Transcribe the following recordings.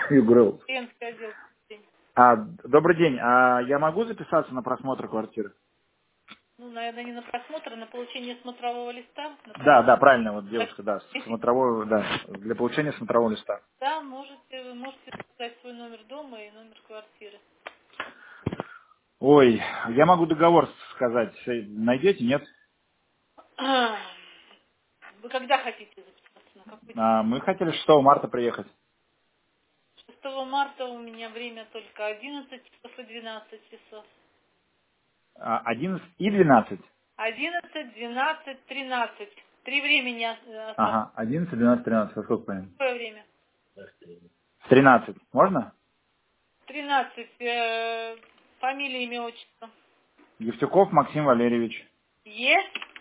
Югрыл. Клиентский отдел. Добрый день. Я могу записаться на просмотр квартиры? Ну, наверное, не на просмотр, а на получение смотрового листа. Да, правильно, вот девушка, да, смотровой, да, для получения смотрового листа. Да, вы можете сказать свой номер дома и номер квартиры. Ой, я могу договор сказать. Найдете, нет? Вы когда хотите записаться? На какой день? Мы хотели 6 марта приехать. 6 марта у меня время только 11 часов и 12 часов. 11 и 12. 11, 12, 13. Три времени осталось. Ага, 11, 12, 13. Во сколько понятно? Какое время? 13. Можно? 13. Фамилия, имя, отчество. Евтюков Максим Валерьевич. Е.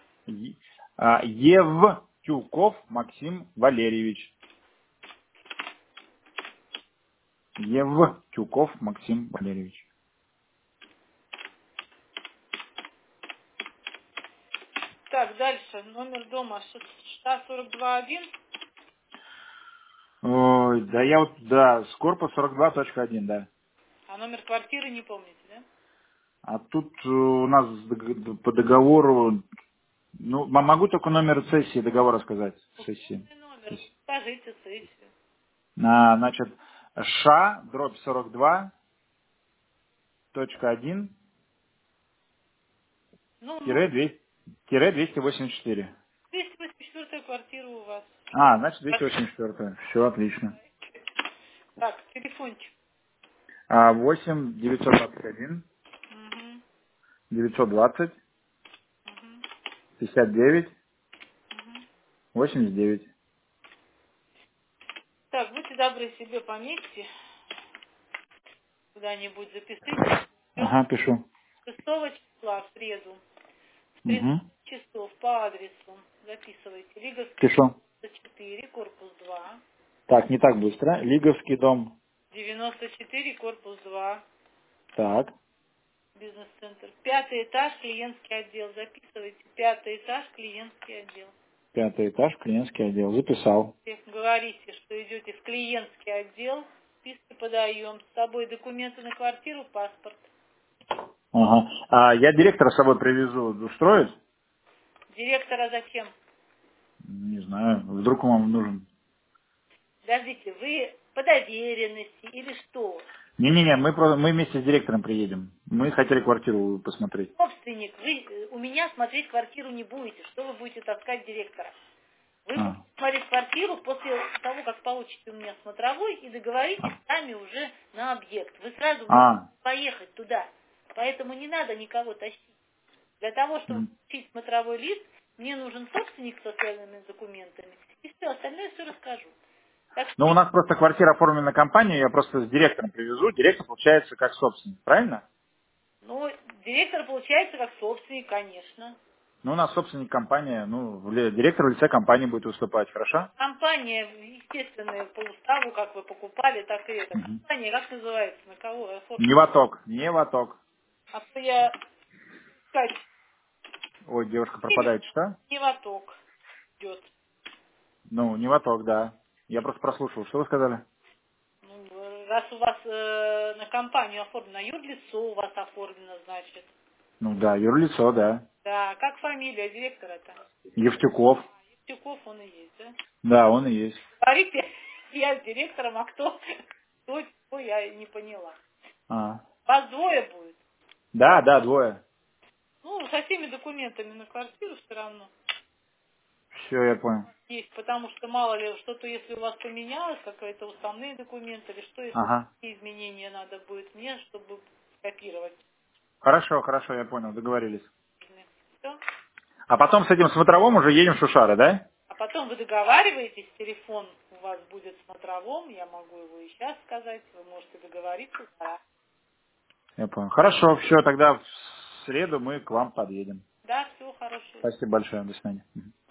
Евтюков Максим Валерьевич. Евтюков Максим Валерьевич. Так, дальше. Номер дома 642-1. Ой, да я вот, да, с корпус 42.1, да. А номер квартиры не помните, да? А тут у нас по договору, ну, могу только номер сессии договора сказать. Сессии. Условный номер. Скажите сессию. Значит, ША, дробь 42.1, Ну, тире 284. 284 квартира у вас. Значит, 284. Все, отлично. Так, телефончик. 8 921 Угу, 920 угу, 59 угу. 89. Так, будьте добры, себе пометьте. Куда-нибудь запишите. Ага, пишу. 6 числа в среду. В 13 Угу. часов по адресу. Записывайте. Лиговский Пишу. 4, корпус 2. Так, не так быстро. Лиговский дом. 94, корпус 2. Так. Бизнес-центр. Пятый этаж, клиентский отдел. Записывайте. Пятый этаж, клиентский отдел. 5 этаж, клиентский отдел. Записал. Если говорите, что идете в клиентский отдел, списки подаем. С собой документы на квартиру, паспорт. Ага. Я директора с собой привезу. Устроить? Директора зачем? Не знаю. Вдруг вам нужен. Подождите, вы по доверенности или что? Не-не-не, мы вместе с директором приедем. Мы хотели квартиру посмотреть. Собственник, вы у меня смотреть квартиру не будете. Что вы будете таскать директора? Вы будете А, смотреть квартиру после того, как получите у меня смотровой и договоритесь сами уже на объект. Вы сразу можете а, поехать туда. Поэтому не надо никого тащить. Для того, чтобы м. получить смотровой лист, мне нужен собственник с официальными документами. И все, остальное все расскажу. Так Ну, что, у нас просто квартира оформлена на компанию, я просто с директором привезу. Директор получается как собственник, правильно? ну, директор получается как собственник, конечно. Ну, у нас собственник компания, ну, директор в лице компании будет выступать, хорошо? Компания, естественно, по уставу, как вы покупали, так и это. Угу. Компания, как называется, на кого оформлена? Не в оток. А то я сказать, Ой, девушка пропадает, что? не в отток идет. Ну, не в оток, да. Я просто прослушал. Что вы сказали? Ну, раз у вас на компанию оформлено, юрлицо у вас оформлено, значит. Ну да, юрлицо, да. Да, как фамилия директора-то? Евтюков. Евтюков он и есть, да? Да, он и есть. Говорите, я с директором, а кто, я не поняла. А. Вас двое будет? Да, двое. Ну, со всеми документами на квартиру все равно Все, я понял. есть, потому что мало ли что-то, если у вас поменялось, какие-то уставные документы или что, если Ага. какие изменения надо будет мне, чтобы скопировать. Хорошо, я понял, договорились. Все. А потом с этим смотровым уже едем в Шушары, да? А потом вы договариваетесь, телефон у вас будет смотровом, я могу его и сейчас сказать, вы можете договориться. Да, Я понял. Хорошо, все, тогда в среду мы к вам подъедем. да, всего хорошего. Спасибо большое, до свидания. Мгм.